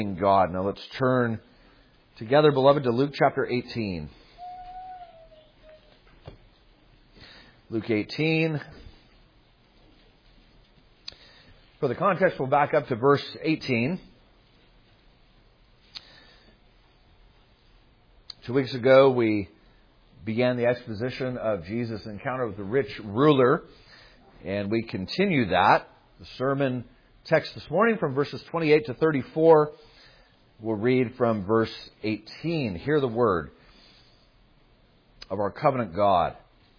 God. Now let's turn together, beloved, to Luke chapter 18. Luke 18. For the context, we'll back up to verse 18. 2 weeks ago, we began the exposition of Jesus' encounter with the rich ruler, and we continue that. The sermon text this morning from verses 28 to 34. We'll read from verse 18. Hear the word of our covenant God.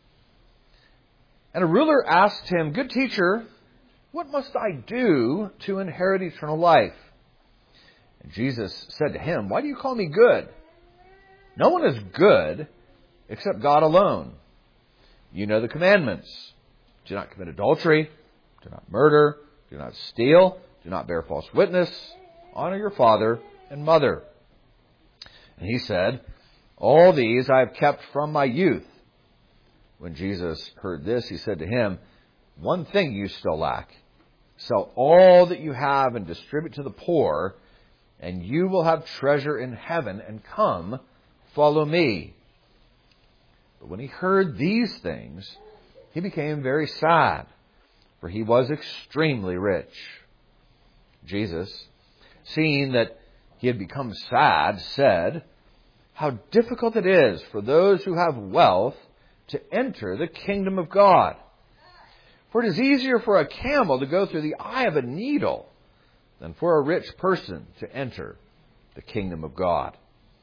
And a ruler asked him, "Good teacher, what must I do to inherit eternal life?" And Jesus said to him, "Why do you call me good? No one is good except God alone. You know the commandments. Do not commit adultery. Do not murder. Do not steal. Do not bear false witness. Honor your father and mother." And he said, "All these I have kept from my youth." When Jesus heard this, he said to him, "One thing you still lack. Sell all that you have and distribute to the poor, and you will have treasure in heaven, and come, follow me." But when he heard these things, he became very sad, for he was extremely rich. Jesus, seeing that he had become sad, said, "How difficult it is for those who have wealth to enter the kingdom of God. For it is easier for a camel to go through the eye of a needle than for a rich person to enter the kingdom of God."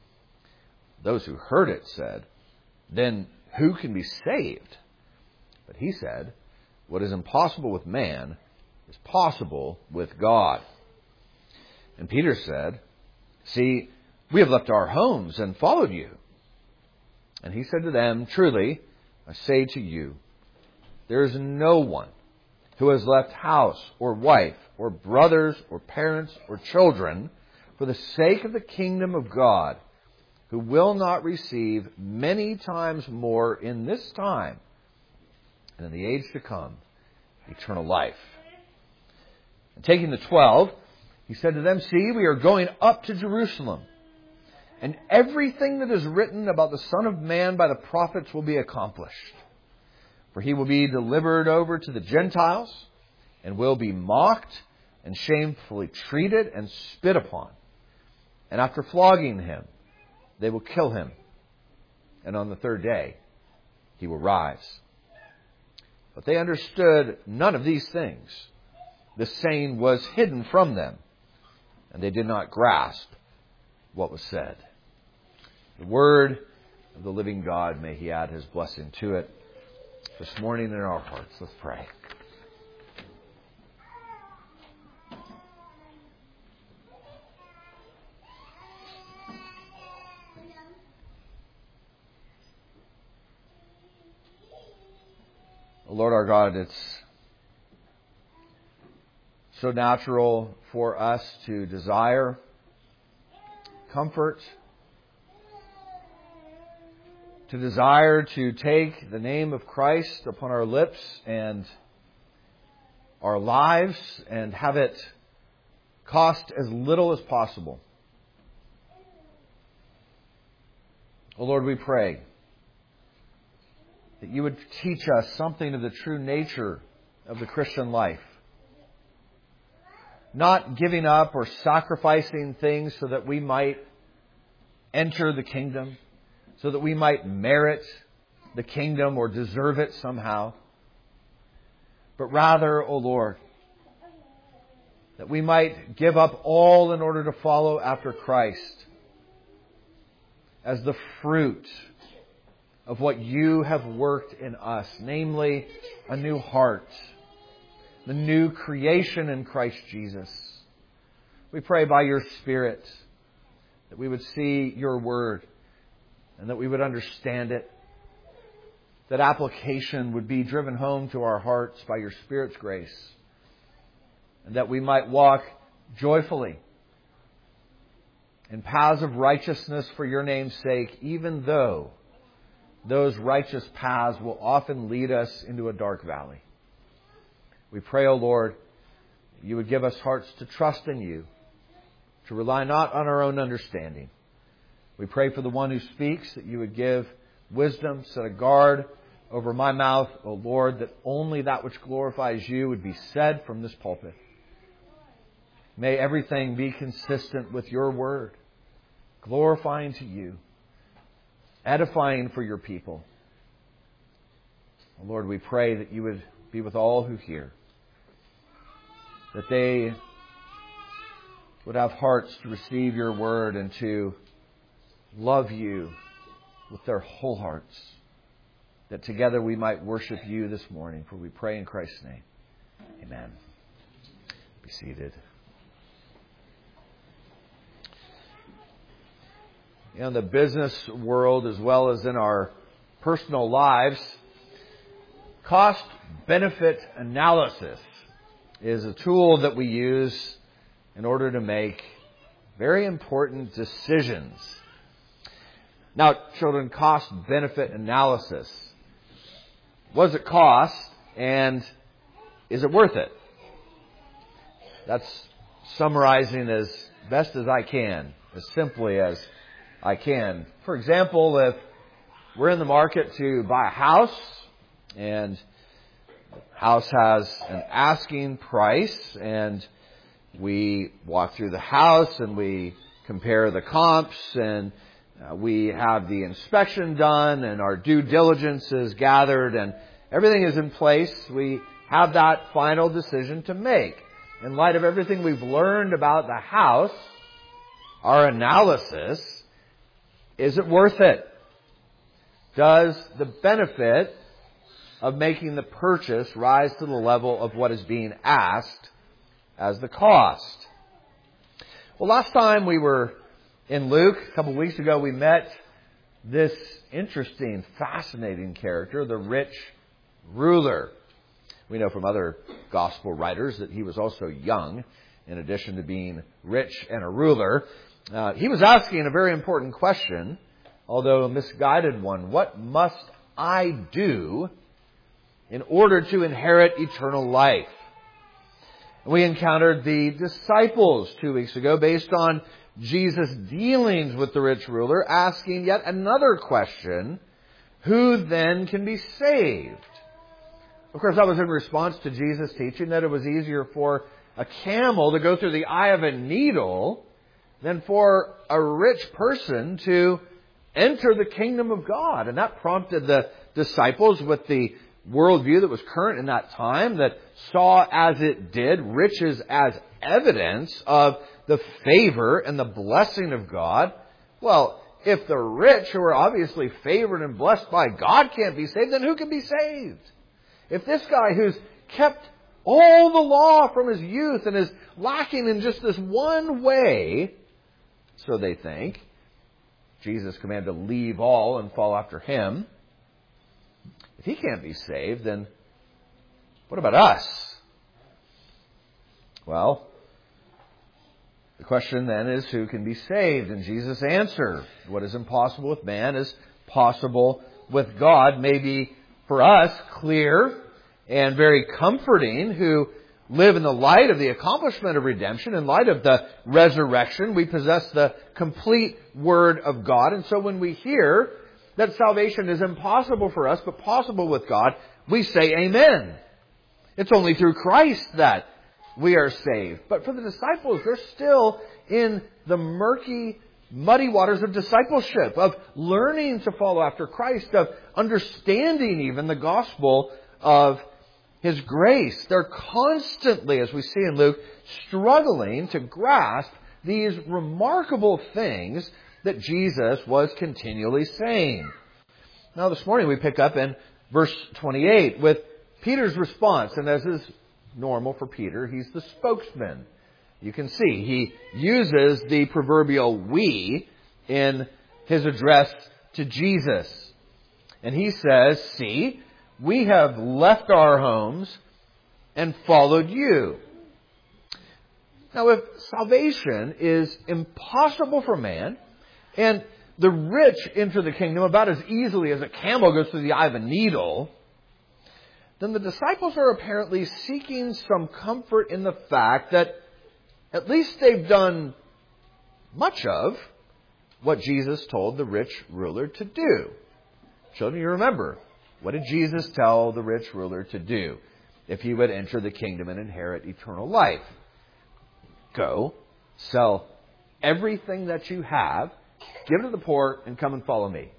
Those who heard it said, "Then who can be saved?" But he said, "What is impossible with man is possible with God." And Peter said, "See, we have left our homes and followed you." And he said to them, "Truly, I say to you, there is no one who has left house or wife or brothers or parents or children for the sake of the kingdom of God who will not receive many times more in this time and in the age to come eternal life." And taking the 12, he said to them, "See, we are going up to Jerusalem, and everything that is written about the Son of Man by the prophets will be accomplished. For he will be delivered over to the Gentiles, and will be mocked and shamefully treated and spit upon. And after flogging him, they will kill him. And on the third day, he will rise." But they understood none of these things. The saying was hidden from them, and they did not grasp what was said. The word of the living God, may he add his blessing to it this morning in our hearts. Let's pray. Lord our God, it's so natural for us to desire comfort, to desire to take the name of Christ upon our lips and our lives and have it cost as little as possible. Oh Lord, we pray that you would teach us something of the true nature of the Christian life. Not giving up or sacrificing things so that we might enter the kingdom, so that we might merit the kingdom or deserve it somehow. But rather, O Lord, that we might give up all in order to follow after Christ as the fruit of what you have worked in us, namely a new heart, the new creation in Christ Jesus. We pray by your Spirit that we would see your word and that we would understand it, that application would be driven home to our hearts by your Spirit's grace, and that we might walk joyfully in paths of righteousness for your name's sake, even though those righteous paths will often lead us into a dark valley. We pray, O Lord, you would give us hearts to trust in you, to rely not on our own understanding. We pray for the one who speaks, that you would give wisdom, set a guard over my mouth, O Lord, that only that which glorifies you would be said from this pulpit. May everything be consistent with your word, glorifying to you, edifying for your people. Lord, we pray that you would be with all who hear, that they would have hearts to receive your word and to love you with their whole hearts, that together we might worship you this morning. For we pray in Christ's name. Amen. Be seated. In the business world, as well as in our personal lives, cost-benefit analysis is a tool that we use in order to make very important decisions. Now, children, cost-benefit analysis. What does it cost, and is it worth it? That's summarizing as best as I can, as simply as I can. For example, if we're in the market to buy a house, and the house has an asking price, and we walk through the house and we compare the comps, and we have the inspection done, and our due diligence is gathered, and everything is in place. We have that final decision to make. In light of everything we've learned about the house, our analysis, is it worth it? Does the benefit of making the purchase rise to the level of what is being asked as the cost? Well, last time we were in Luke, a couple of weeks ago, we met this interesting, fascinating character, the rich ruler. We know from other gospel writers that he was also young, in addition to being rich and a ruler. He was asking a very important question, although a misguided one. What must I do in order to inherit eternal life? We encountered the disciples 2 weeks ago based on Jesus' dealings with the rich ruler, asking yet another question: who then can be saved? Of course, that was in response to Jesus' teaching that it was easier for a camel to go through the eye of a needle than for a rich person to enter the kingdom of God. And that prompted the disciples, with the worldview that was current in that time, that saw as it did riches as evidence of the favor and the blessing of God. Well, if the rich, who are obviously favored and blessed by God, can't be saved, then who can be saved? If this guy who's kept all the law from his youth and is lacking in just this one way, so they think, Jesus commanded to leave all and follow after him. If he can't be saved, then what about us? Well, the question then is, who can be saved? And Jesus' answer: what is impossible with man is possible with God. Maybe for us, clear and very comforting, who live in the light of the accomplishment of redemption, in light of the resurrection. We possess the complete Word of God. And so when we hear that salvation is impossible for us, but possible with God, we say amen. It's only through Christ that we are saved. But for the disciples, they're still in the murky, muddy waters of discipleship, of learning to follow after Christ, of understanding even the gospel of His grace. They're constantly, as we see in Luke, struggling to grasp these remarkable things that Jesus was continually saying. Now this morning we pick up in verse 28 with Peter's response. And as is normal for Peter, he's the spokesman. You can see he uses the proverbial we in his address to Jesus. And he says, "See, we have left our homes and followed you." Now, if salvation is impossible for man, and the rich enter the kingdom about as easily as a camel goes through the eye of a needle, then the disciples are apparently seeking some comfort in the fact that at least they've done much of what Jesus told the rich ruler to do. Children, you remember, what did Jesus tell the rich ruler to do if he would enter the kingdom and inherit eternal life? Go, sell everything that you have, give it to the poor, and come and follow me.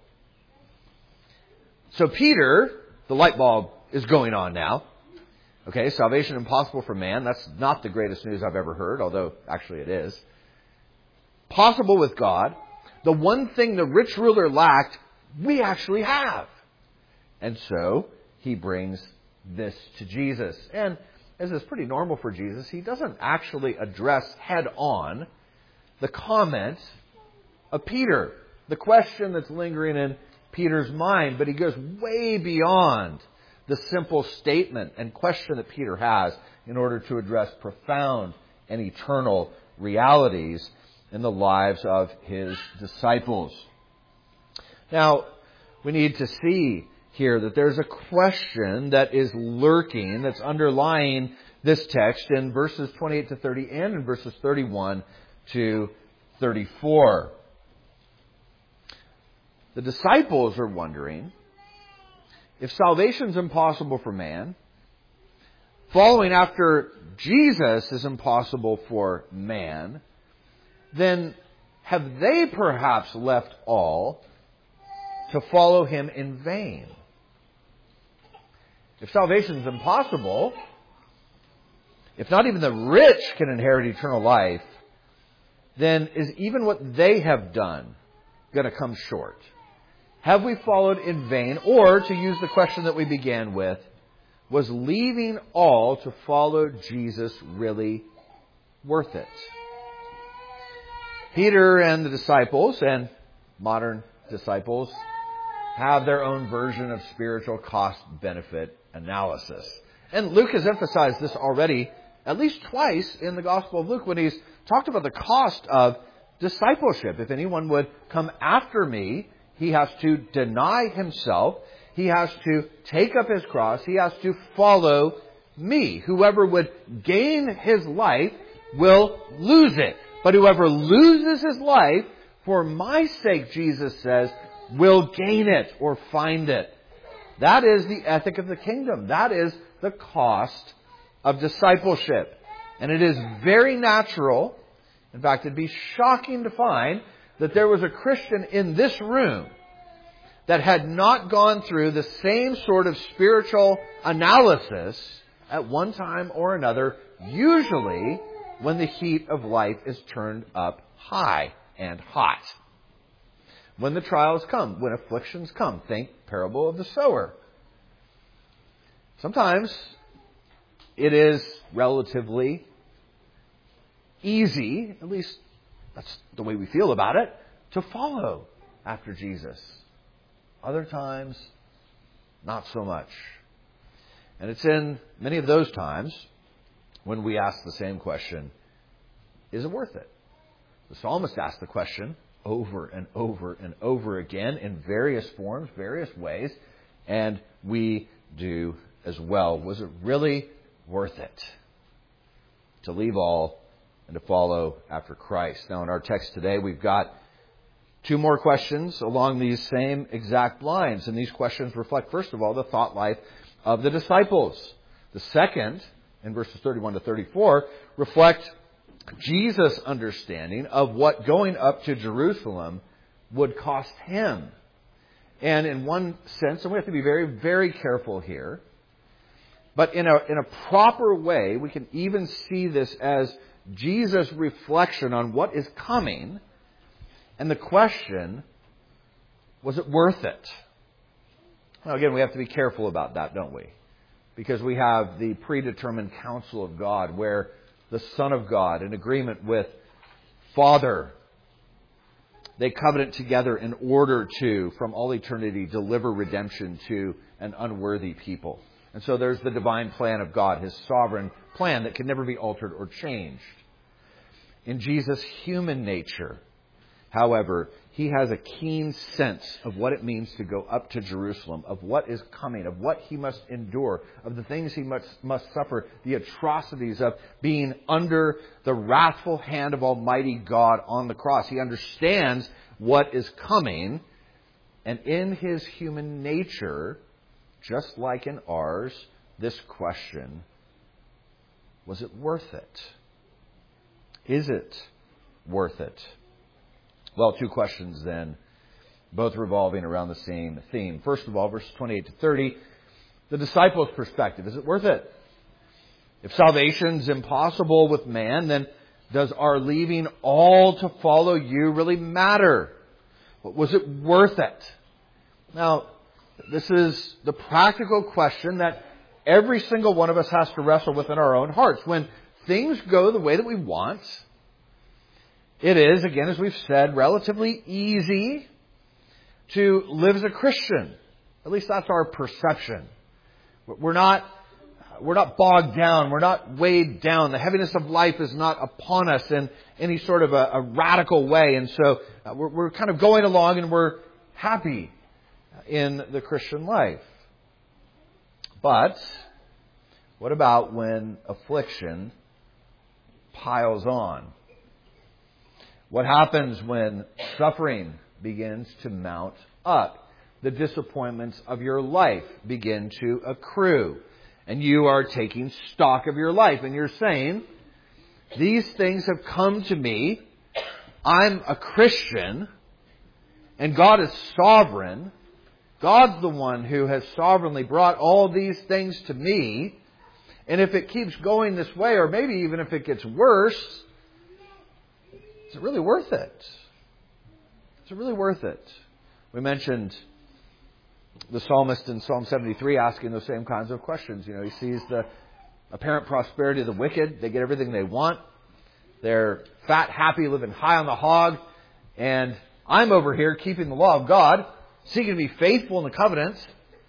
So Peter, the light bulb is going on now. Okay, salvation impossible for man. That's not the greatest news I've ever heard, although actually it is. Possible with God. The one thing the rich ruler lacked, we actually have. And so he brings this to Jesus. And as is pretty normal for Jesus, he doesn't actually address head on the comment of Peter, the question that's lingering in Peter's mind, but he goes way beyond the simple statement and question that Peter has in order to address profound and eternal realities in the lives of his disciples. Now, we need to see here that there's a question that is lurking, that's underlying this text in verses 28 to 30 and in verses 31 to 34. The disciples are wondering, if salvation's impossible for man, following after Jesus is impossible for man, then have they perhaps left all to follow him in vain? If salvation is impossible, if not even the rich can inherit eternal life, then is even what they have done going to come short? Have we followed in vain? Or, to use the question that we began with, was leaving all to follow Jesus really worth it? Peter and the disciples, and modern disciples, have their own version of spiritual cost-benefit analysis. And Luke has emphasized this already at least twice in the Gospel of Luke when he's talked about the cost of discipleship. If anyone would come after me, he has to deny himself. He has to take up his cross. He has to follow me. Whoever would gain his life will lose it. But whoever loses his life for my sake, Jesus says, will gain it or find it. That is the ethic of the kingdom. That is the cost of discipleship. And it is very natural. In fact, it'd be shocking to find that there was a Christian in this room that had not gone through the same sort of spiritual analysis at one time or another, usually when the heat of life is turned up high and hot. When the trials come, when afflictions come, think parable of the sower. Sometimes it is relatively easy, at least that's the way we feel about it, to follow after Jesus. Other times, not so much. And it's in many of those times when we ask the same question, is it worth it? The psalmist asked the question over and over and over again in various forms, various ways, and we do as well. Was it really worth it to leave all and to follow after Christ? Now, in our text today, we've got two more questions along these same exact lines. And these questions reflect, first of all, the thought life of the disciples. The second, in verses 31 to 34, reflect Jesus' understanding of what going up to Jerusalem would cost him. And in one sense, and we have to be very, very careful here, but in a proper way, we can even see this as Jesus' reflection on what is coming. And the question, was it worth it? Now, again, we have to be careful about that, don't we? Because we have the predetermined counsel of God where the Son of God, in agreement with Father, they covenant together in order to, from all eternity, deliver redemption to an unworthy people. And so there's the divine plan of God, His sovereign plan that can never be altered or changed. In Jesus' human nature, However, he has a keen sense of what it means to go up to Jerusalem, of what is coming, of what he must endure, of the things he must suffer, the atrocities of being under the wrathful hand of Almighty God on the cross. He understands what is coming, and in his human nature, just like in ours, this question, was it worth it? Is it worth it? Well, two questions then, both revolving around the same theme. First of all, verses 28 to 30, the disciples' perspective. Is it worth it? If salvation's impossible with man, then does our leaving all to follow you really matter? Was it worth it? Now, this is the practical question that every single one of us has to wrestle with in our own hearts. When things go the way that we want, it is, again, as we've said, relatively easy to live as a Christian. At least that's our perception. We're not bogged down. We're not weighed down. The heaviness of life is not upon us in any sort of a radical way. And so we're kind of going along and we're happy in the Christian life. But what about when affliction piles on? What happens when suffering begins to mount up? The disappointments of your life begin to accrue. And you are taking stock of your life. And you're saying, these things have come to me. I'm a Christian. And God is sovereign. God's the one who has sovereignly brought all these things to me. And if it keeps going this way, or maybe even if it gets worse, is it really worth it? Is it really worth it? We mentioned the psalmist in Psalm 73 asking those same kinds of questions. You know, he sees the apparent prosperity of the wicked. They get everything they want. They're fat, happy, living high on the hog. And I'm over here keeping the law of God, seeking to be faithful in the covenants.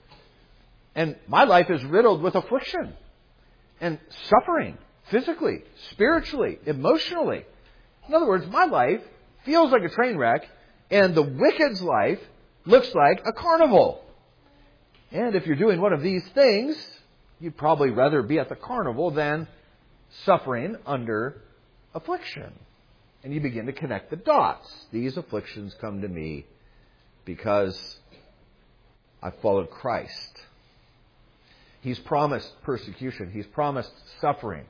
And my life is riddled with affliction and suffering, physically, spiritually, emotionally. In other words, my life feels like a train wreck, and the wicked's life looks like a carnival. And if you're doing one of these things, you'd probably rather be at the carnival than suffering under affliction. And you begin to connect the dots. These afflictions come to me because I followed Christ. He's promised persecution. He's promised suffering.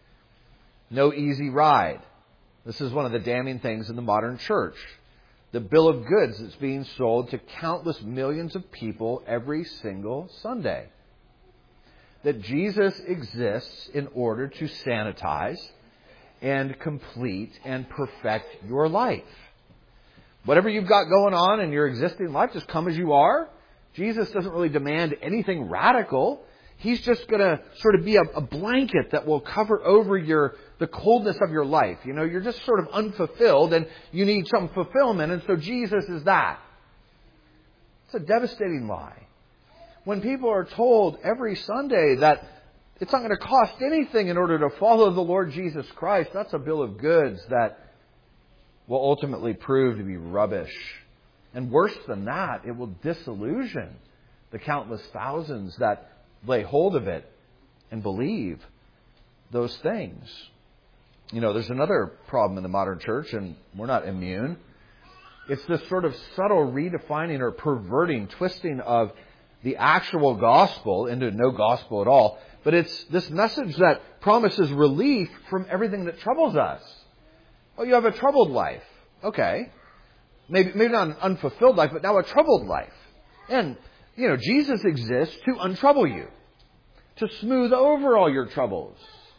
No easy ride. This is one of the damning things in the modern church. The bill of goods that's being sold to countless millions of people every single Sunday. That Jesus exists in order to sanitize and complete and perfect your life. Whatever you've got going on in your existing life, just come as you are. Jesus doesn't really demand anything radical. He's just going to sort of be a blanket that will cover over the coldness of your life. You know, you're just sort of unfulfilled and you need some fulfillment. And so Jesus is that. It's a devastating lie. When people are told every Sunday that it's not going to cost anything in order to follow the Lord Jesus Christ, that's a bill of goods that will ultimately prove to be rubbish. And worse than that, it will disillusion the countless thousands that lay hold of it and believe those things. You know, there's another problem in the modern church, and we're not immune. It's this sort of subtle redefining or perverting, twisting of the actual gospel into no gospel at all. But it's this message that promises relief from everything that troubles us. Oh, you have a troubled life. Okay. Maybe not an unfulfilled life, but now a troubled life. And, you know, Jesus exists to untrouble you. To smooth over all your troubles.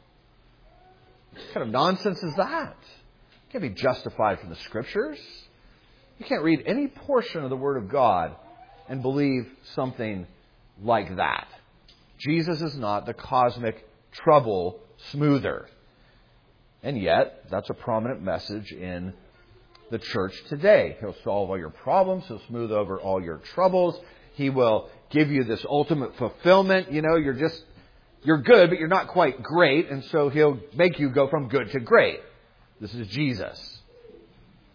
What kind of nonsense is that? It can't be justified from the Scriptures. You can't read any portion of the Word of God and believe something like that. Jesus is not the cosmic trouble smoother. And yet, that's a prominent message in the church today. He'll solve all your problems. He'll smooth over all your troubles. He will give you this ultimate fulfillment. You know, you're good, but you're not quite great. And so He'll make you go from good to great. This is Jesus.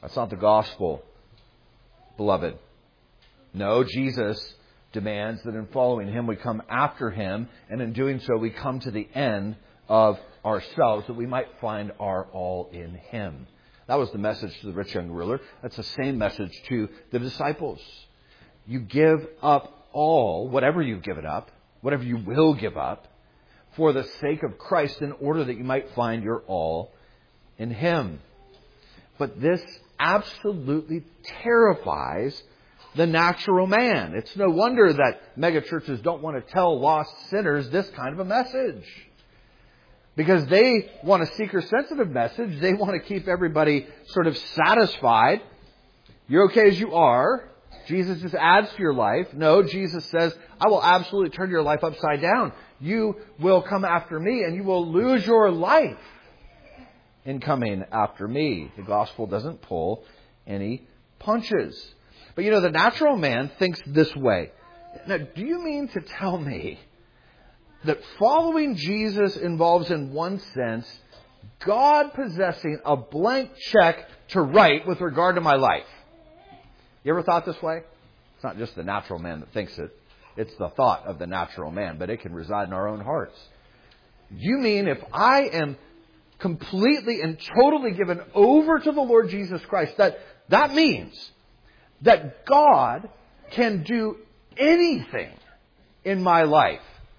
That's not the gospel, beloved. No, Jesus demands that in following Him we come after Him, and in doing so we come to the end of ourselves, that we might find our all in Him. That was the message to the rich young ruler. That's the same message to the disciples. You give up all, whatever you've given up, whatever you will give up, for the sake of Christ, in order that you might find your all in Him. But this absolutely terrifies the natural man. It's no wonder that megachurches don't want to tell lost sinners this kind of a message. Because they want a seeker-sensitive message. They want to keep everybody sort of satisfied. You're okay as you are. Jesus just adds to your life. No, Jesus says, I will absolutely turn your life upside down. You will come after me and you will lose your life in coming after me. The gospel doesn't pull any punches. But the natural man thinks this way. Now, do you mean to tell me that following Jesus involves, in one sense, God possessing a blank check to write with regard to my life? You ever thought this way? It's not just the natural man that thinks it. It's the thought of the natural man, but it can reside in our own hearts. You mean if I am completely and totally given over to the Lord Jesus Christ, that means that God can do anything in my life?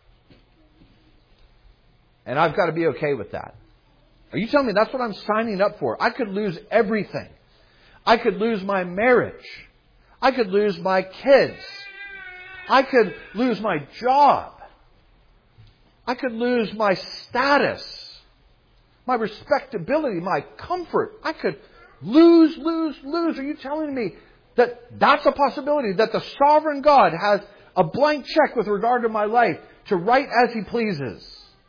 And I've got to be okay with that. Are you telling me that's what I'm signing up for? I could lose everything. I could lose my marriage. I could lose my kids. I could lose my job. I could lose my status, my respectability, my comfort. I could lose. Are you telling me that that's a possibility, that the sovereign God has a blank check with regard to my life to write as He pleases?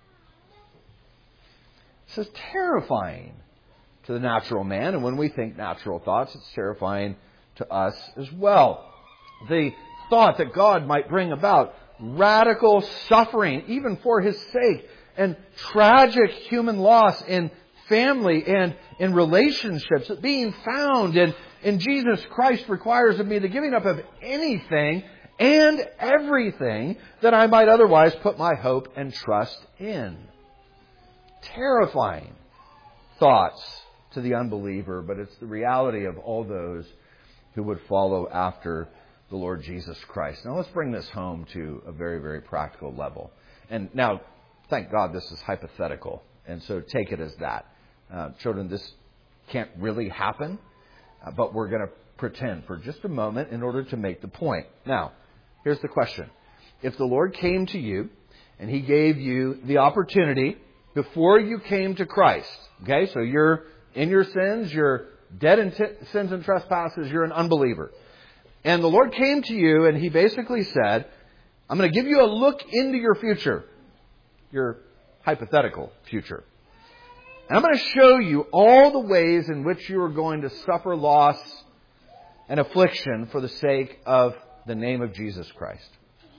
This is terrifying to the natural man. And when we think natural thoughts, it's terrifying to us as well. The thought that God might bring about radical suffering, even for His sake, and tragic human loss in family and in relationships, that being found in Jesus Christ requires of me the giving up of anything and everything that I might otherwise put my hope and trust in. Terrifying thoughts to the unbeliever, but it's the reality of all those who would follow after the Lord Jesus Christ. Now let's bring this home to a very, very practical level. And now, thank God this is hypothetical, and so take it as that. Children, this can't really happen, but we're going to pretend for just a moment in order to make the point. Now, here's the question. If the Lord came to you and He gave you the opportunity before you came to Christ, okay, so you're in your sins, you're dead in sins and trespasses, you're an unbeliever. And the Lord came to you and He basically said, I'm going to give you a look into your future, your hypothetical future. And I'm going to show you all the ways in which you are going to suffer loss and affliction for the sake of the name of Jesus Christ.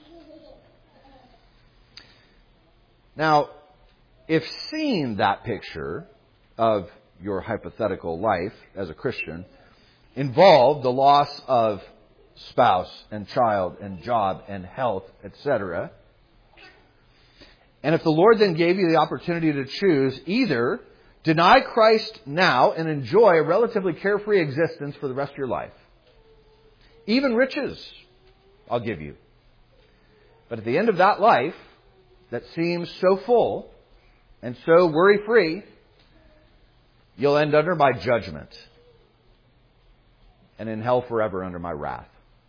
Now, if seeing that picture of your hypothetical life as a Christian involved the loss of spouse and child and job and health, etc., and if the Lord then gave you the opportunity to choose either deny Christ now and enjoy a relatively carefree existence for the rest of your life, even riches I'll give you, but at the end of that life that seems so full and so worry-free, you'll end under my judgment and in hell forever under my wrath.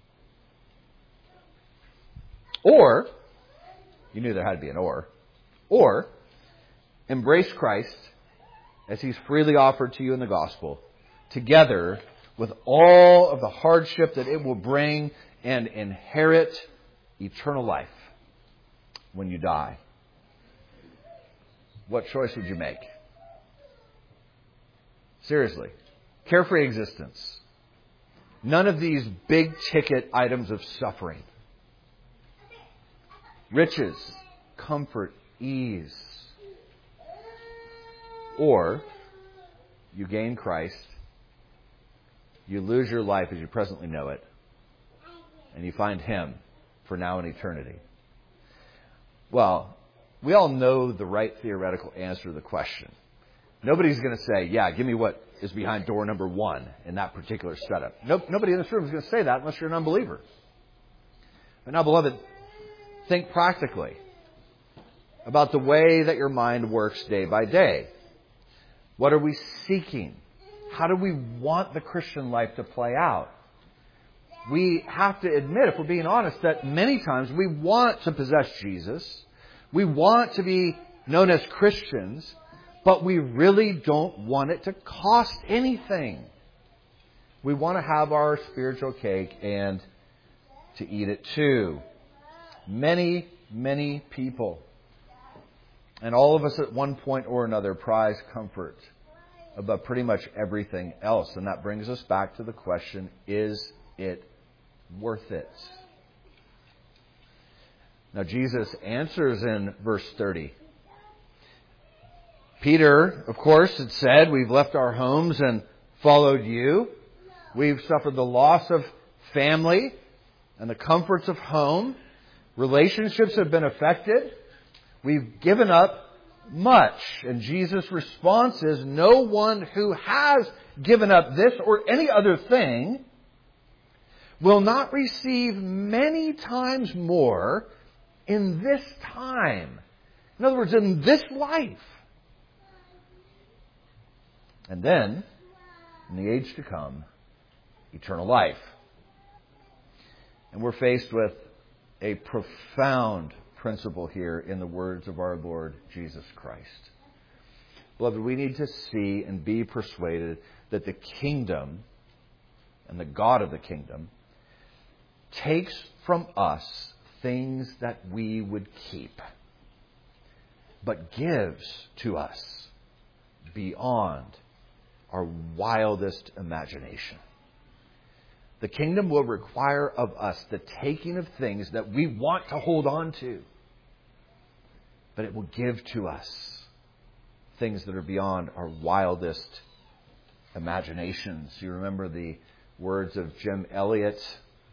Or, you knew there had to be an or embrace Christ as He's freely offered to you in the gospel, together with all of the hardship that it will bring, and inherit eternal life when you die. What choice would you make? Seriously. Carefree existence. None of these big ticket items of suffering. Riches, comfort, ease. Or you gain Christ you lose your life as you presently know it, and you find Him for now and eternity. Well, we all know the right theoretical answer to the question. Nobody's going to say, yeah, give me what is behind door number 1 in that particular setup. Nobody in this room is going to say that unless you're an unbeliever. But now, beloved, think practically about the way that your mind works day by day. What are we seeking? How do we want the Christian life to play out? We have to admit, if we're being honest, that many times we want to possess Jesus. We want to be known as Christians, but we really don't want it to cost anything. We want to have our spiritual cake and to eat it too. Many, many people, and all of us at one point or another, prize comfort above pretty much everything else. And that brings us back to the question, is it worth it? Now, Jesus answers in verse 30. Peter, of course, had said, we've left our homes and followed you. We've suffered the loss of family and the comforts of home. Relationships have been affected. We've given up much. And Jesus' response is, no one who has given up this or any other thing will not receive many times more in this time. In other words, in this life. And then, in the age to come, eternal life. And we're faced with a profound principle here in the words of our Lord Jesus Christ. Beloved, we need to see and be persuaded that the kingdom and the God of the kingdom takes from us things that we would keep, but gives to us beyond our wildest imagination. The kingdom will require of us the taking of things that we want to hold on to, but it will give to us things that are beyond our wildest imaginations. You remember the words of Jim Elliot,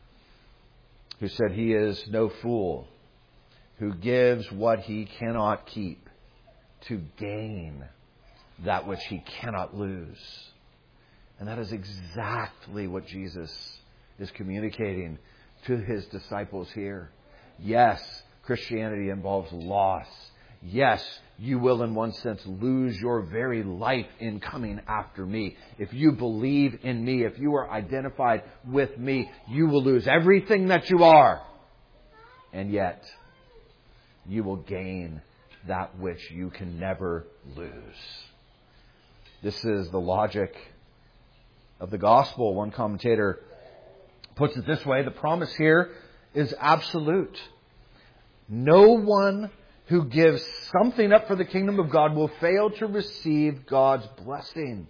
who said, he is no fool who gives what he cannot keep to gain that which he cannot lose. And that is exactly what Jesus is communicating to his disciples here. Yes, Christianity involves loss. Yes, you will in one sense lose your very life in coming after me. If you believe in me, if you are identified with me, you will lose everything that you are. And yet, you will gain that which you can never lose. This is the logic of the gospel. One commentator puts it this way: the promise here is absolute. No one who gives something up for the kingdom of God will fail to receive God's blessing.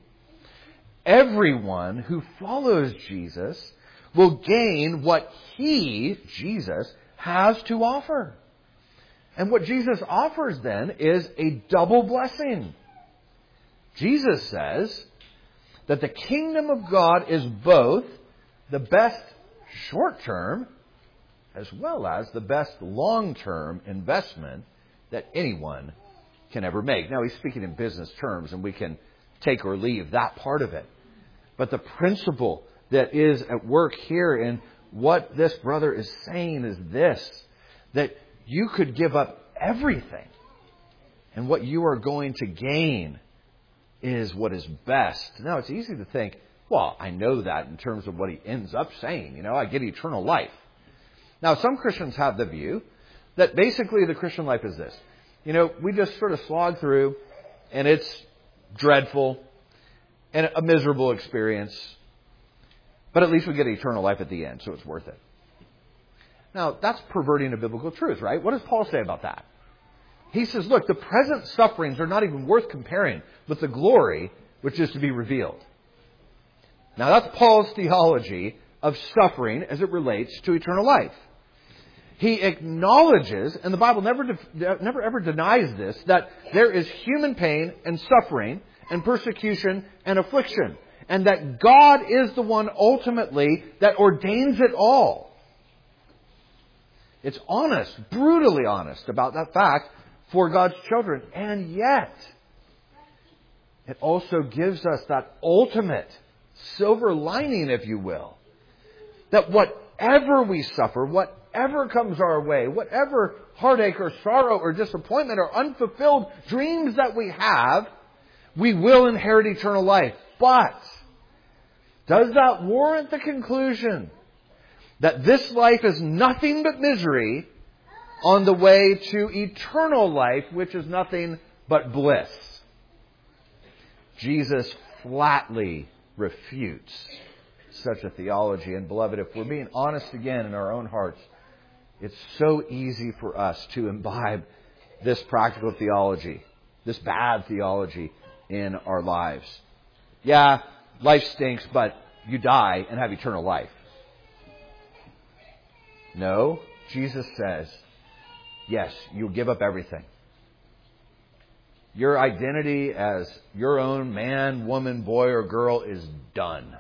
Everyone who follows Jesus will gain what He, Jesus, has to offer. And what Jesus offers then is a double blessing. Jesus says that the kingdom of God is both the best short-term as well as the best long-term investment that anyone can ever make. Now, he's speaking in business terms, and we can take or leave that part of it. But the principle that is at work here in what this brother is saying is this: that you could give up everything, and what you are going to gain is what is best. Now, it's easy to think, well, I know that in terms of what he ends up saying. I get eternal life. Now, some Christians have the view that basically the Christian life is this. We just sort of slog through, and it's dreadful and a miserable experience, but at least we get eternal life at the end, so it's worth it. Now, that's perverting a biblical truth, right? What does Paul say about that? He says, look, the present sufferings are not even worth comparing with the glory which is to be revealed. Now, that's Paul's theology of suffering as it relates to eternal life. He acknowledges, and the Bible never ever denies this, that there is human pain and suffering and persecution and affliction. and that God is the one ultimately that ordains it all. It's honest, brutally honest about that fact for God's children. And yet, it also gives us that ultimate silver lining, if you will, that whatever we suffer, whatever comes our way, whatever heartache or sorrow or disappointment or unfulfilled dreams that we have, we will inherit eternal life. But does that warrant the conclusion that this life is nothing but misery on the way to eternal life, which is nothing but bliss? Jesus flatly refutes such a theology. And beloved, if we're being honest again in our own hearts, it's so easy for us to imbibe this practical theology, this bad theology in our lives. Yeah, life stinks, but you die and have eternal life. No, Jesus says, yes, you'll give up everything. Your identity as your own man, woman, boy, or girl is done.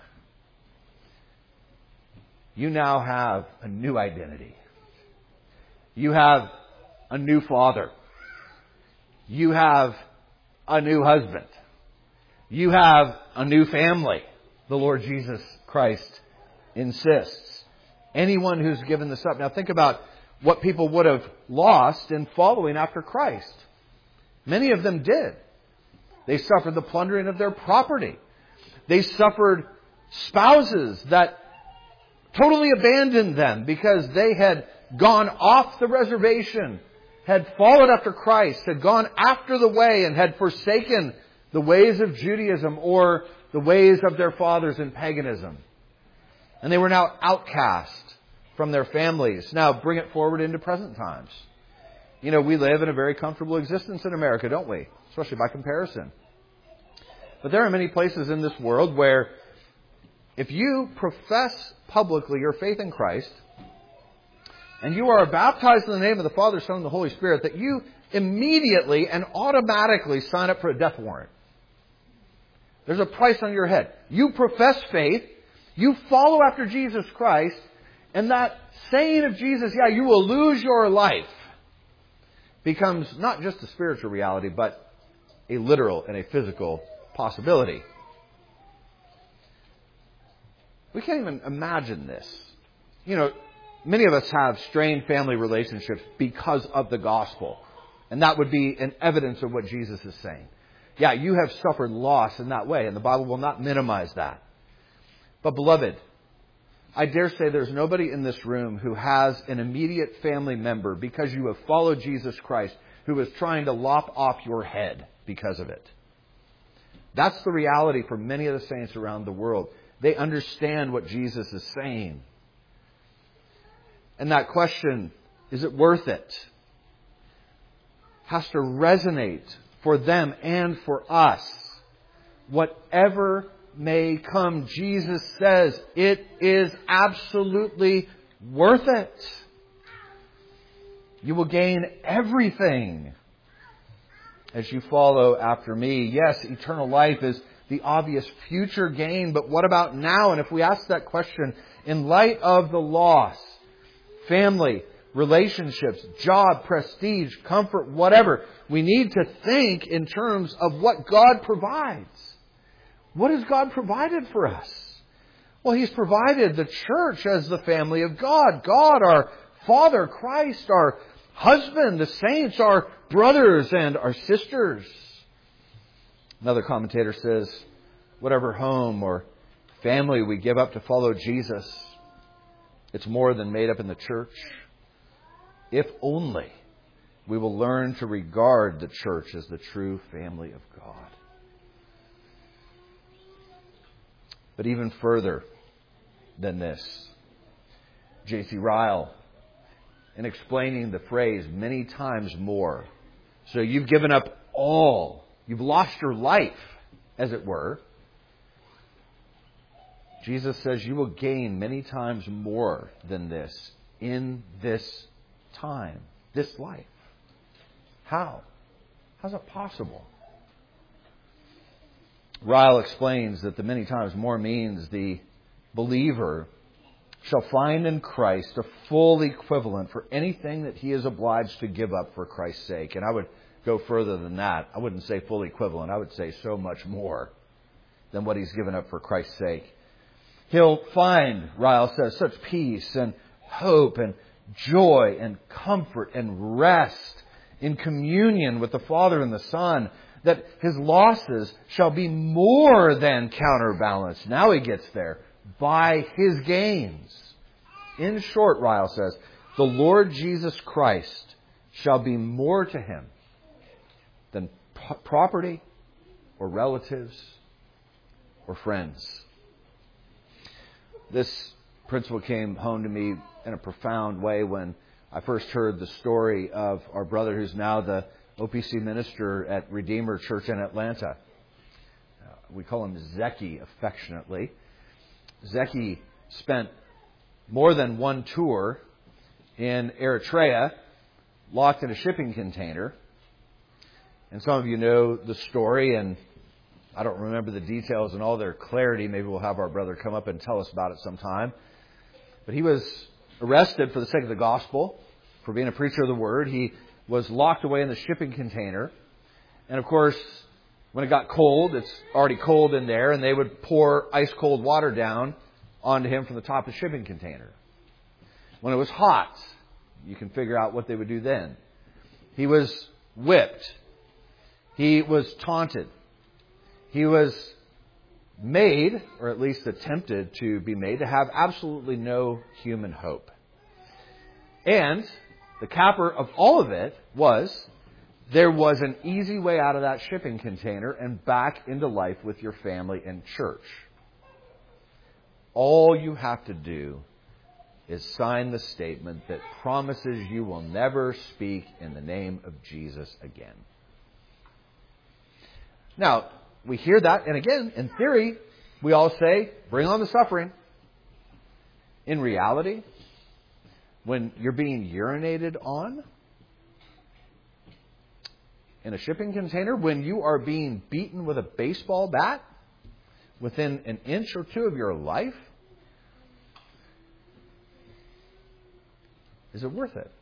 You now have a new identity. You have a new father. You have a new husband. You have a new family, the Lord Jesus Christ insists. Anyone who's given this up. Now think about what people would have lost in following after Christ. Many of them did. They suffered the plundering of their property. They suffered spouses that totally abandoned them because they had gone off the reservation, had followed after Christ, had gone after the way and had forsaken the ways of Judaism or the ways of their fathers in paganism. And they were now outcast from their families. Now bring it forward into present times. You know, we live in a very comfortable existence in America, don't we? Especially by comparison. But there are many places in this world where if you profess publicly your faith in Christ and you are baptized in the name of the Father, Son, and the Holy Spirit, that you immediately and automatically sign up for a death warrant. There's a price on your head. You profess faith, you follow after Jesus Christ, and that saying of Jesus, yeah, you will lose your life, becomes not just a spiritual reality, but a literal and a physical possibility. We can't even imagine this. You know, many of us have strained family relationships because of the gospel. And that would be an evidence of what Jesus is saying. Yeah, you have suffered loss in that way, and the Bible will not minimize that. But beloved, I dare say there's nobody in this room who has an immediate family member, because you have followed Jesus Christ, who is trying to lop off your head because of it. That's the reality for many of the saints around the world. They understand what Jesus is saying. And that question, is it worth it? Has to resonate for them and for us. Whatever may come, Jesus says it is absolutely worth it. You will gain everything as you follow after me. Yes, eternal life is the obvious future gain, but what about now? And if we ask that question in light of the loss, family, relationships, job, prestige, comfort, whatever, we need to think in terms of what God provides. What has God provided for us? Well, He's provided the church as the family of God. God, our Father, Christ, our husband, the saints, our brothers and our sisters. Another commentator says, whatever home or family we give up to follow Jesus, it's more than made up in the church. If only we will learn to regard the church as the true family of God. But even further than this, J.C. Ryle, in explaining the phrase many times more, so you've given up all, you've lost your life, as it were. Jesus says you will gain many times more than this in this time, this life. How? How's it possible? Ryle explains that the many times more means the believer shall find in Christ a full equivalent for anything that he is obliged to give up for Christ's sake. And I would go further than that. I wouldn't say full equivalent. I would say so much more than what he's given up for Christ's sake. He'll find, Ryle says, such peace and hope and joy and comfort and rest in communion with the Father and the Son, that his losses shall be more than counterbalanced. Now he gets there. By his gains. In short, Ryle says, the Lord Jesus Christ shall be more to him than property or relatives or friends. This principle came home to me in a profound way when I first heard the story of our brother who's now the OPC minister at Redeemer Church in Atlanta. We call him Zeki affectionately. Zeki spent more than one tour in Eritrea, locked in a shipping container. And some of you know the story, and I don't remember the details in all their clarity. Maybe we'll have our brother come up and tell us about it sometime. But he was arrested for the sake of the gospel, for being a preacher of the word. He was locked away in the shipping container. And of course, when it got cold, it's already cold in there, and they would pour ice cold water down onto him from the top of the shipping container. When it was hot, you can figure out what they would do then. He was whipped. He was taunted. He was made, or at least attempted to be made, to have absolutely no human hope. And the capper of all of it was, there was an easy way out of that shipping container and back into life with your family and church. All you have to do is sign the statement that promises you will never speak in the name of Jesus again. Now, we hear that, and again, in theory, we all say, bring on the suffering. In reality, when you're being urinated on in a shipping container, when you are being beaten with a baseball bat within an inch or two of your life, is it worth it?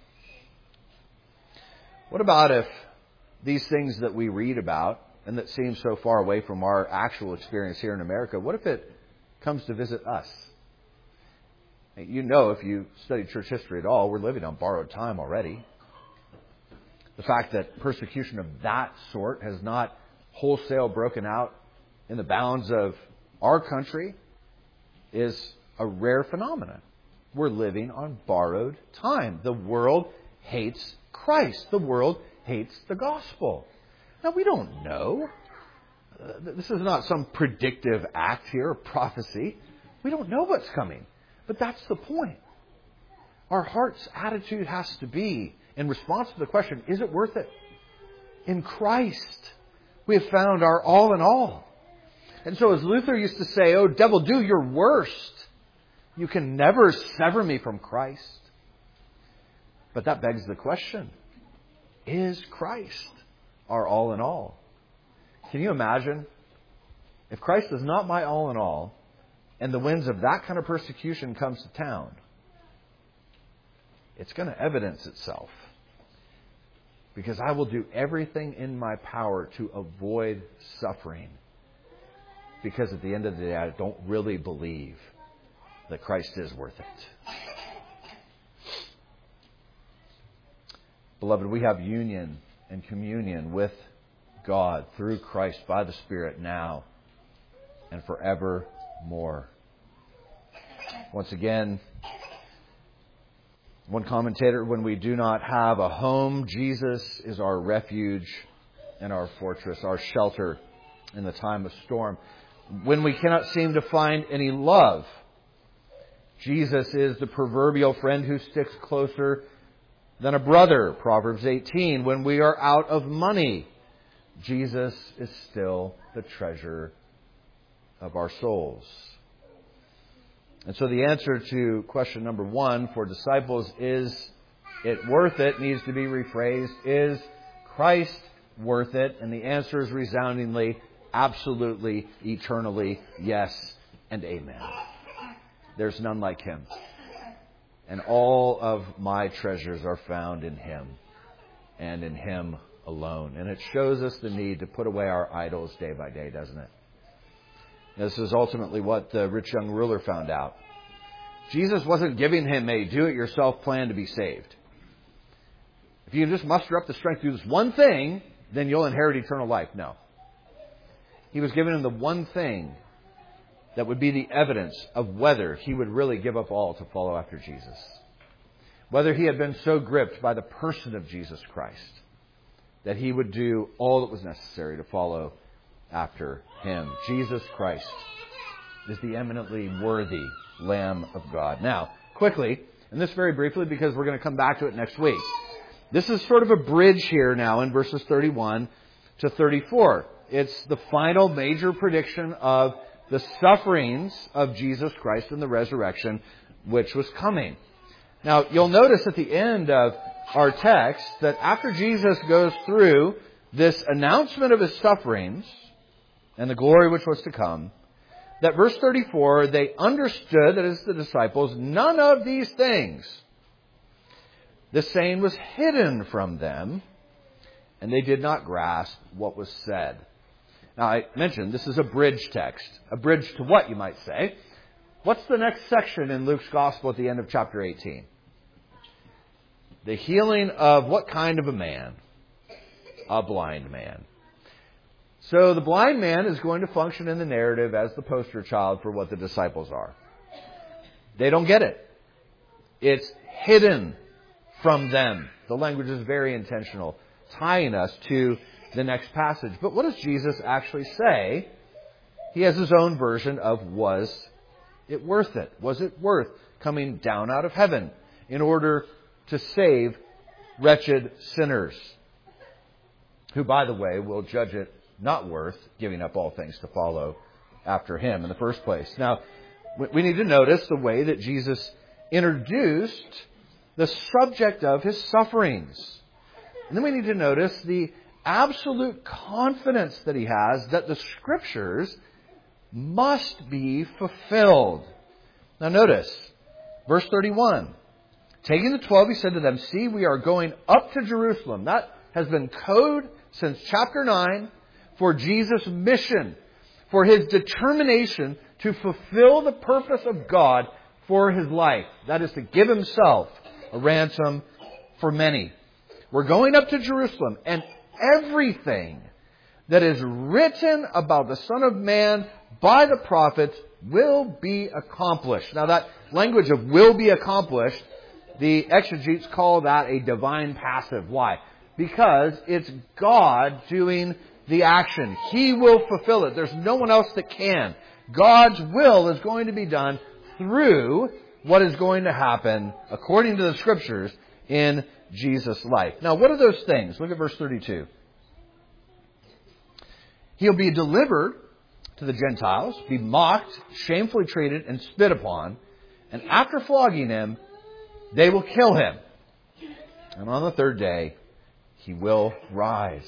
What about if these things that we read about, and that seem so far away from our actual experience here in America, what if it comes to visit us? You know, if you study church history at all, we're living on borrowed time already. The fact that persecution of that sort has not wholesale broken out in the bounds of our country is a rare phenomenon. We're living on borrowed time. The world hates Christ. The world hates the gospel. Now, we don't know. This is not some predictive act here, prophecy. We don't know what's coming. But that's the point. Our heart's attitude has to be, in response to the question, is it worth it? In Christ, we have found our all in all. And so as Luther used to say, oh, devil, do your worst. You can never sever me from Christ. But that begs the question, is Christ our all in all? Can you imagine if Christ is not my all in all, and the winds of that kind of persecution comes to town? It's going to evidence itself. Because I will do everything in my power to avoid suffering. Because at the end of the day, I don't really believe that Christ is worth it. Beloved, we have union and communion with God through Christ by the Spirit now and forevermore. Once again, one commentator, when we do not have a home, Jesus is our refuge and our fortress, our shelter in the time of storm. When we cannot seem to find any love, Jesus is the proverbial friend who sticks closer than a brother, Proverbs 18. When we are out of money, Jesus is still the treasure of our souls. And so the answer to question number 1 for disciples, is it worth it, needs to be rephrased. Is Christ worth it? And the answer is resoundingly absolutely, eternally, yes and amen. There's none like Him. And all of my treasures are found in Him and in Him alone. And it shows us the need to put away our idols day by day, doesn't it? This is ultimately what the rich young ruler found out. Jesus wasn't giving him a do-it-yourself plan to be saved. If you just muster up the strength to do this one thing, then you'll inherit eternal life. No. He was giving him the one thing that would be the evidence of whether he would really give up all to follow after Jesus. Whether he had been so gripped by the person of Jesus Christ that he would do all that was necessary to follow after Him. Jesus Christ is the eminently worthy Lamb of God. Now, quickly, and this very briefly because we're going to come back to it next week. This is sort of a bridge here now in verses 31 to 34. It's the final major prediction of the sufferings of Jesus Christ and the resurrection, which was coming. Now, you'll notice at the end of our text that after Jesus goes through this announcement of His sufferings and the glory which was to come, that verse 34, they understood, that is the disciples, none of these things. The saying was hidden from them, and they did not grasp what was said. Now, I mentioned this is a bridge text. A bridge to what, you might say? What's the next section in Luke's Gospel at the end of chapter 18? The healing of what kind of a man? A blind man. So the blind man is going to function in the narrative as the poster child for what the disciples are. They don't get it. It's hidden from them. The language is very intentional, tying us to the next passage. But what does Jesus actually say? He has his own version of was it worth it? Was it worth coming down out of heaven in order to save wretched sinners? Who, by the way, will judge it not worth giving up all things to follow after Him in the first place. Now, we need to notice the way that Jesus introduced the subject of His sufferings. And then we need to notice the absolute confidence that He has that the Scriptures must be fulfilled. Now notice, verse 31. Taking the 12, He said to them, "See, we are going up to Jerusalem." That has been code since chapter 9 for Jesus' mission, for His determination to fulfill the purpose of God for His life. That is to give Himself a ransom for many. We're going up to Jerusalem, and everything that is written about the Son of Man by the prophets will be accomplished. Now that language of will be accomplished, the exegetes call that a divine passive. Why? Because it's God doing the action. He will fulfill it. There's no one else that can. God's will is going to be done through what is going to happen, according to the Scriptures, in Jesus' life. Now, what are those things? Look at verse 32. He'll be delivered to the Gentiles, be mocked, shamefully treated, and spit upon. And after flogging Him, they will kill Him. And on the third day, He will rise.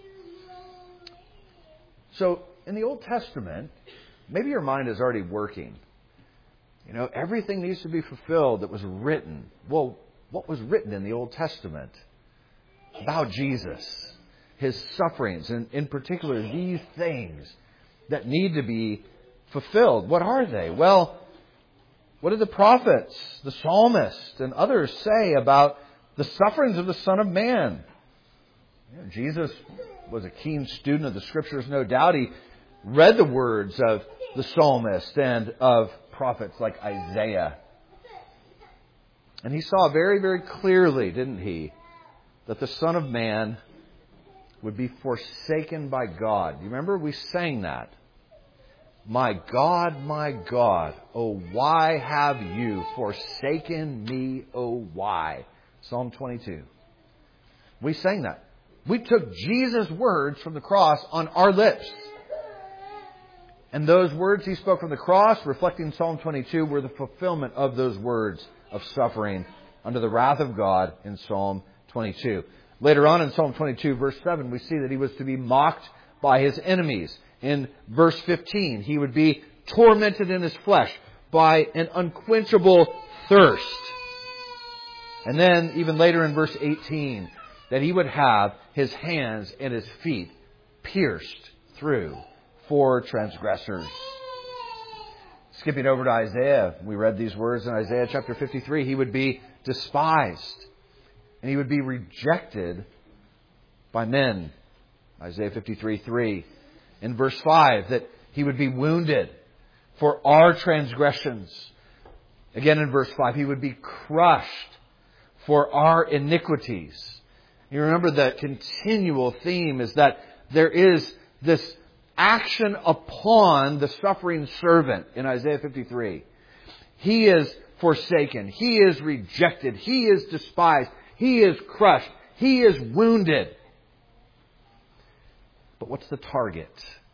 So, in the Old Testament, maybe your mind is already working. You know, everything needs to be fulfilled that was written. Well, what was written in the Old Testament about Jesus? His sufferings, and in particular, these things that need to be fulfilled. What are they? Well, what did the prophets, the psalmist, and others say about the sufferings of the Son of Man? You know, Jesus was a keen student of the Scriptures, no doubt. He read the words of the psalmist and of prophets like Isaiah. And he saw very, very clearly, didn't he, that the Son of Man would be forsaken by God. You remember? We sang that. My God, oh why have you forsaken me, oh why? Psalm 22. We sang that. We took Jesus' words from the cross on our lips. And those words He spoke from the cross, reflecting Psalm 22, were the fulfillment of those words of suffering under the wrath of God in Psalm 22. Later on in Psalm 22, verse 7, we see that He was to be mocked by His enemies. In verse 15, He would be tormented in His flesh by an unquenchable thirst. And then, even later in verse 18, that He would have His hands and His feet pierced through for transgressors. Skipping over to Isaiah, we read these words in Isaiah chapter 53. He would be despised and He would be rejected by men. Isaiah 53:3. In verse 5, that He would be wounded for our transgressions. Again in verse 5, He would be crushed for our iniquities. You remember the continual theme is that there is this action upon the suffering servant in Isaiah 53. He is forsaken. He is rejected. He is despised. He is crushed. He is wounded. But what's the target?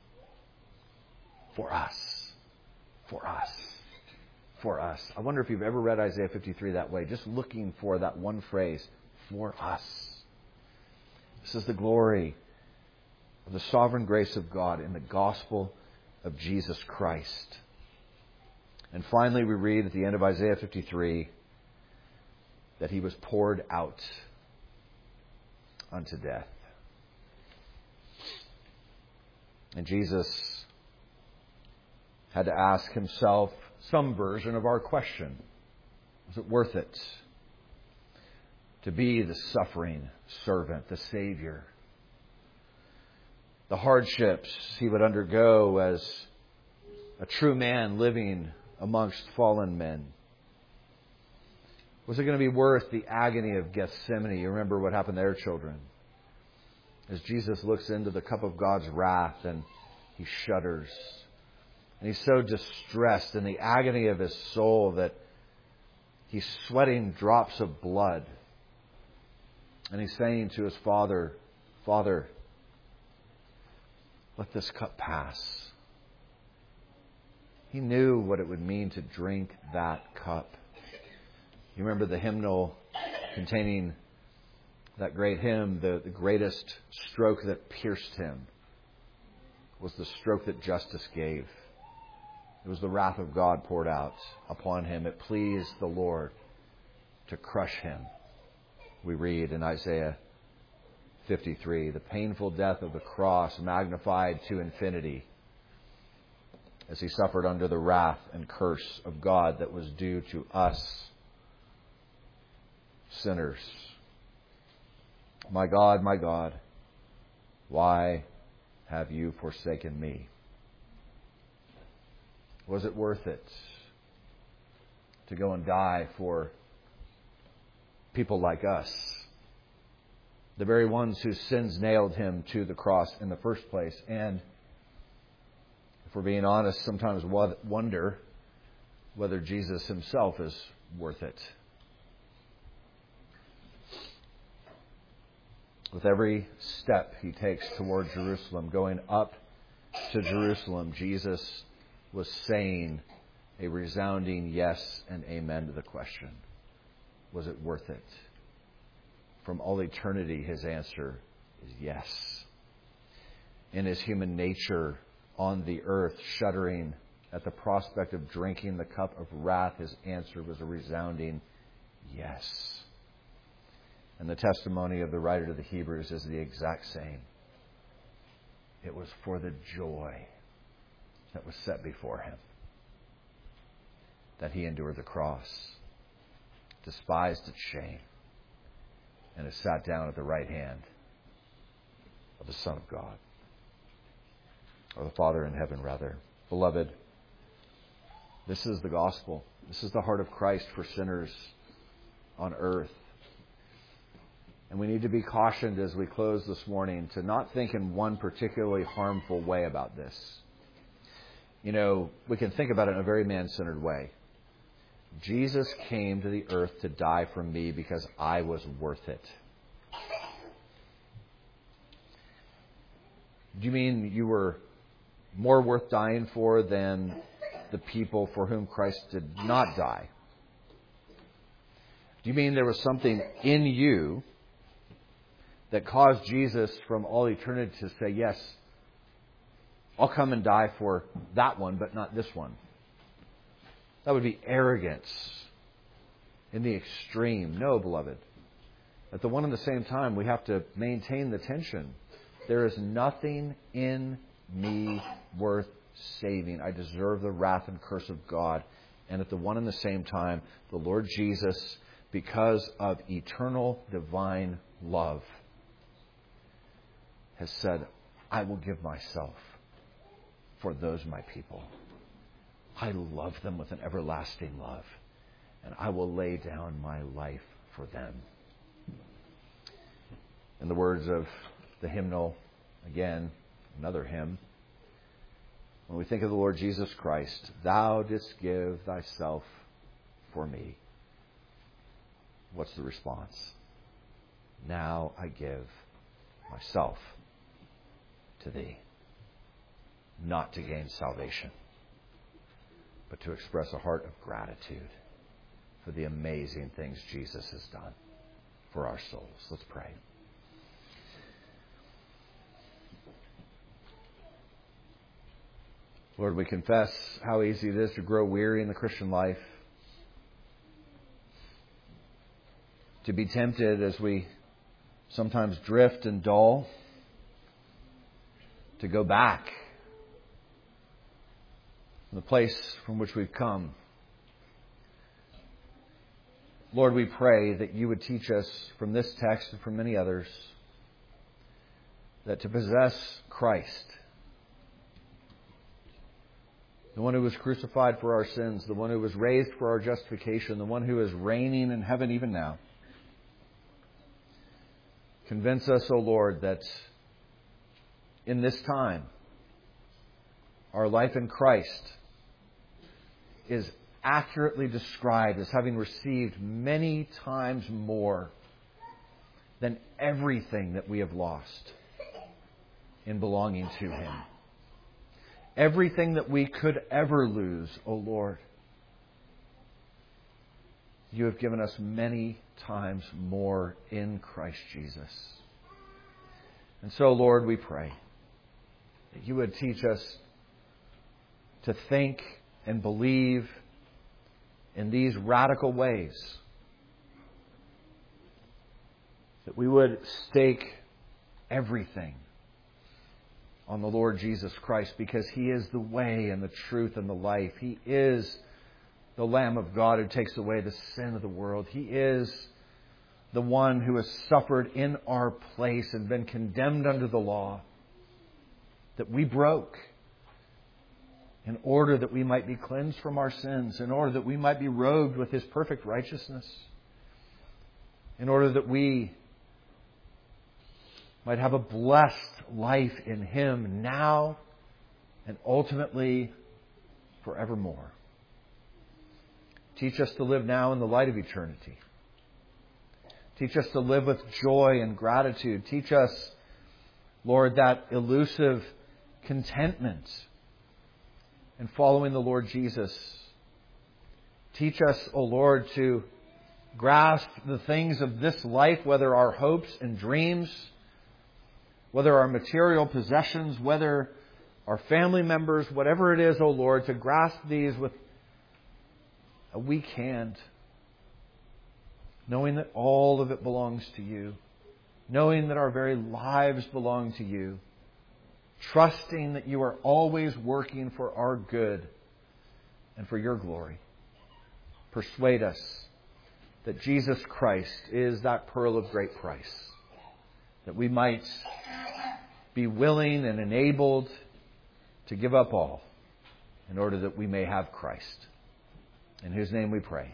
For us. For us. For us. I wonder if you've ever read Isaiah 53 that way, just looking for that one phrase, for us. This is the glory of the sovereign grace of God in the gospel of Jesus Christ. And finally, we read at the end of Isaiah 53 that He was poured out unto death. And Jesus had to ask Himself some version of our question. Was it worth it to be the suffering servant, the Savior? The hardships He would undergo as a true man living amongst fallen men. Was it going to be worth the agony of Gethsemane? You remember what happened there, children? As Jesus looks into the cup of God's wrath and He shudders. And He's so distressed in the agony of His soul that He's sweating drops of blood. And He's saying to His Father, Father, let this cup pass. He knew what it would mean to drink that cup. You remember the hymnal containing that great hymn, the greatest stroke that pierced Him was the stroke that justice gave. It was the wrath of God poured out upon Him. It pleased the Lord to crush Him. We read in Isaiah 53, the painful death of the cross magnified to infinity as He suffered under the wrath and curse of God that was due to us, sinners. My God, why have You forsaken me? Was it worth it to go and die for people like us? The very ones whose sins nailed Him to the cross in the first place. And if we're being honest, sometimes wonder whether Jesus Himself is worth it. With every step He takes toward Jerusalem, going up to Jerusalem, Jesus was saying a resounding yes and amen to the question. Was it worth it? From all eternity, His answer is yes. In His human nature on the earth, shuddering at the prospect of drinking the cup of wrath, His answer was a resounding yes. And the testimony of the writer to the Hebrews is the exact same. It was for the joy that was set before Him that He endured the cross, despised its shame, and has sat down at the right hand of the Son of God, or the Father in heaven, rather. Beloved, this is the gospel. This is the heart of Christ for sinners on earth. And we need to be cautioned as we close this morning to not think in one particularly harmful way about this. You know, we can think about it in a very man-centered way. Jesus came to the earth to die for me because I was worth it. Do you mean you were more worth dying for than the people for whom Christ did not die? Do you mean there was something in you that caused Jesus from all eternity to say, yes, I'll come and die for that one, but not this one. That would be arrogance in the extreme. No, beloved. At the one and the same time, we have to maintain the tension. There is nothing in me worth saving. I deserve the wrath and curse of God. And at the one and the same time, the Lord Jesus, because of eternal divine love, has said, I will give myself for those my people. I love them with an everlasting love, and I will lay down my life for them. In the words of the hymnal, again, another hymn, when we think of the Lord Jesus Christ, Thou didst give Thyself for me. What's the response? Now I give myself to Thee. Not to gain salvation, but to express a heart of gratitude for the amazing things Jesus has done for our souls. Let's pray. Lord, we confess how easy it is to grow weary in the Christian life, to be tempted as we sometimes drift and dull, to go back from the place from which we've come. Lord, we pray that you would teach us from this text and from many others that to possess Christ, the one who was crucified for our sins, the one who was raised for our justification, the one who is reigning in heaven even now, convince us, O Lord, that in this time, our life in Christ is accurately described as having received many times more than everything that we have lost in belonging to Him. Everything that we could ever lose, O Lord, you have given us many times more in Christ Jesus. And so, Lord, we pray that you would teach us to think and believe in these radical ways. That we would stake everything on the Lord Jesus Christ, because He is the way and the truth and the life. He is the Lamb of God who takes away the sin of the world. He is the one who has suffered in our place and been condemned under the law that we broke, in order that we might be cleansed from our sins, in order that we might be robed with His perfect righteousness, in order that we might have a blessed life in Him now and ultimately forevermore. Teach us to live now in the light of eternity. Teach us to live with joy and gratitude. Teach us, Lord, that elusive contentment in following the Lord Jesus. Teach us, O Lord, to grasp the things of this life, whether our hopes and dreams, whether our material possessions, whether our family members, whatever it is, O Lord, to grasp these with a weak hand, knowing that all of it belongs to you, knowing that our very lives belong to you, trusting that you are always working for our good and for your glory. Persuade us that Jesus Christ is that pearl of great price, that we might be willing and enabled to give up all in order that we may have Christ, in whose name we pray.